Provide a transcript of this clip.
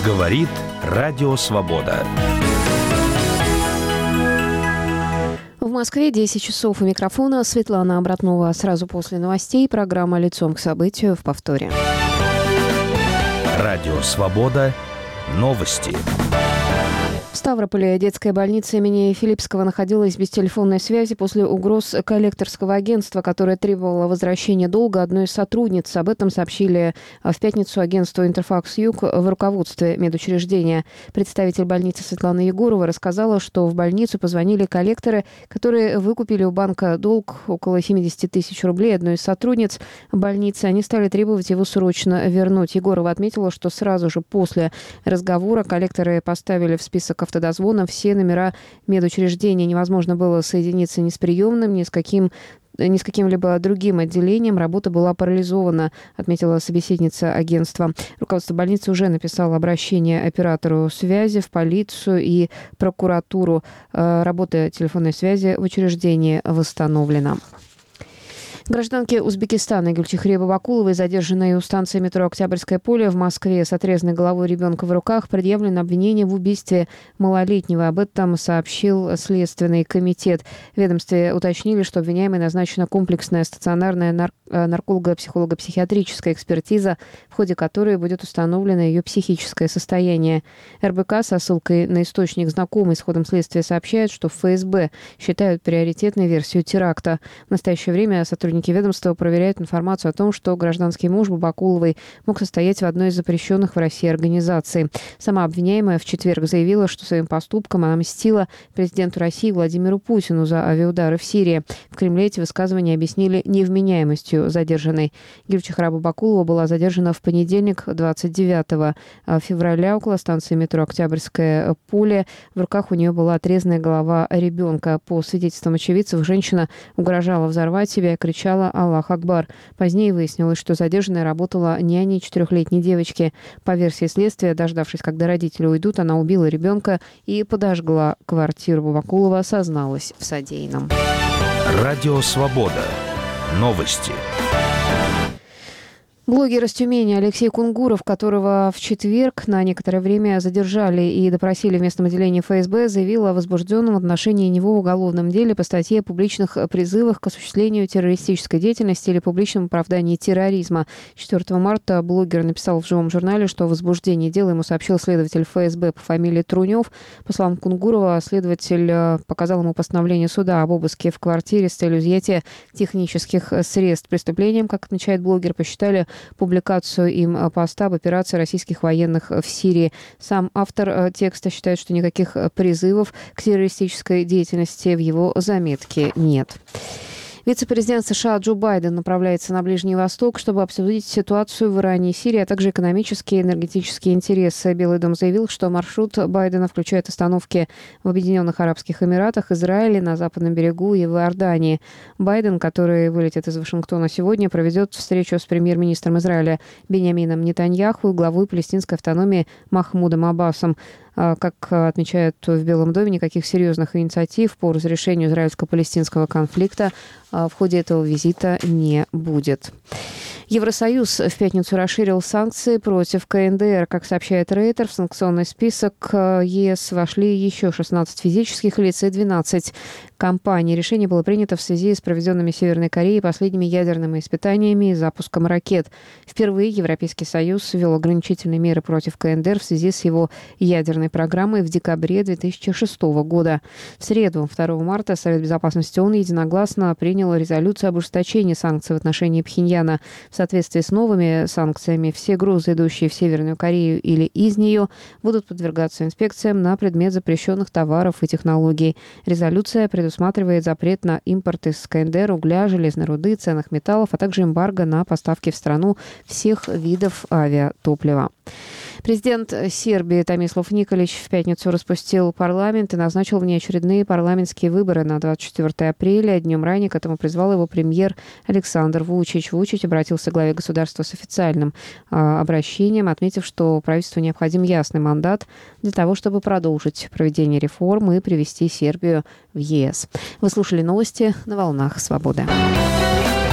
Говорит Радио Свобода. В Москве 10 часов. У микрофона Светлана Обратнова. Сразу после новостей программа «Лицом к событию» в повторе. Радио Свобода. Новости. В Ставрополе детская больница имени Филиппского находилась без телефонной связи после угроз коллекторского агентства, которое требовало возвращения долга одной из сотрудниц. Об этом сообщили в пятницу агентству «Интерфакс-Юг» в руководстве медучреждения. Представитель больницы Светлана Егорова рассказала, что в больницу позвонили коллекторы, которые выкупили у банка долг около 70 тысяч рублей одной из сотрудниц больницы. Они стали требовать его срочно вернуть. Егорова отметила, что сразу же после разговора коллекторы поставили в список автодозвона все номера медучреждения. Невозможно было соединиться ни с приемным, ни с каким-либо другим отделением. Работа была парализована, отметила собеседница агентства. Руководство больницы уже написало обращение оператору связи в полицию и прокуратуру. Работа телефонной связи в учреждении восстановлена. Гражданке Узбекистана Гюльчихре Бабакуловой, задержанной у станции метро «Октябрьское поле» в Москве с отрезанной головой ребенка в руках, предъявлено обвинение в убийстве малолетнего. Об этом сообщил Следственный комитет. В ведомстве уточнили, что обвиняемой назначена комплексная стационарная нарколого-психолого-психиатрическая экспертиза, в ходе которой будет установлено ее психическое состояние. РБК со ссылкой на источник, знакомый с ходом следствия, сообщает, что ФСБ считают приоритетной версию теракта. В настоящее время сотрудники ведомства проверяют информацию о том, что гражданский муж Бабакуловой мог состоять в одной из запрещенных в России организаций. Сама обвиняемая в четверг заявила, что своим поступком она мстила президенту России Владимиру Путину за авиаудары в Сирии. В Кремле эти высказывания объяснили невменяемостью задержанной. Гюльчихра Бабакулова была задержана в понедельник, 29 февраля, около станции метро «Октябрьское поле». В руках у нее была отрезанная голова ребенка. По свидетельствам очевидцев, женщина угрожала взорвать себя и кричала «Аллах Акбар». Позднее выяснилось, что задержанная работала няней 4-летней девочки. По версии следствия, дождавшись, когда родители уйдут, она убила ребенка и подожгла квартиру. Бабакулова созналась в содеянном. Радио Свобода. Новости. Блогер из Тюмени Алексей Кунгуров, которого в четверг на некоторое время задержали и допросили в местном отделении ФСБ, заявил о возбужденном в отношении него уголовном деле по статье о публичных призывах к осуществлению террористической деятельности или публичном оправдании терроризма. 4 марта блогер написал в живом журнале, что о возбуждении дела ему сообщил следователь ФСБ по фамилии Трунев. По словам Кунгурова, следователь показал ему постановление суда об обыске в квартире с целью изъятия технических средств. Преступлением, как отмечает блогер, посчитали публикацию им поста об операции российских военных в Сирии. Сам автор текста считает, что никаких призывов к террористической деятельности в его заметке нет. Вице-президент США Джо Байден направляется на Ближний Восток, чтобы обсудить ситуацию в Иране и Сирии, а также экономические и энергетические интересы. Белый дом заявил, что маршрут Байдена включает остановки в Объединенных Арабских Эмиратах, Израиле, на Западном берегу и в Иордании. Байден, который вылетит из Вашингтона сегодня, проведет встречу с премьер-министром Израиля Биньямином Нетаньяху и главой палестинской автономии Махмудом Аббасом. Как отмечают в Белом доме, никаких серьезных инициатив по разрешению израильско-палестинского конфликта в ходе этого визита не будет. Евросоюз в пятницу расширил санкции против КНДР. Как сообщает Рейтер, в санкционный список ЕС вошли еще 16 физических лиц и 12 компаний. Решение было принято в связи с проведенными Северной Кореей последними ядерными испытаниями и запуском ракет. Впервые Европейский Союз ввел ограничительные меры против КНДР в связи с его ядерной программой в декабре 2006 года. В среду, 2 марта, Совет Безопасности ООН единогласно принял резолюцию об ужесточении санкций в отношении Пхеньяна. В соответствии с новыми санкциями все грузы, идущие в Северную Корею или из нее, будут подвергаться инспекциям на предмет запрещенных товаров и технологий. Резолюция предусматривает запрет на импорт из КНДР угля, железной руды, ценных металлов, а также эмбарго на поставки в страну всех видов авиатоплива. Президент Сербии Томислав Николич в пятницу распустил парламент и назначил внеочередные парламентские выборы на 24 апреля. Днем ранее к этому призвал его премьер Александр Вучич. Вучич обратился к главе государства с официальным обращением, отметив, что правительству необходим ясный мандат для того, чтобы продолжить проведение реформ и привести Сербию в ЕС. Вы слушали новости на волнах «Свободы».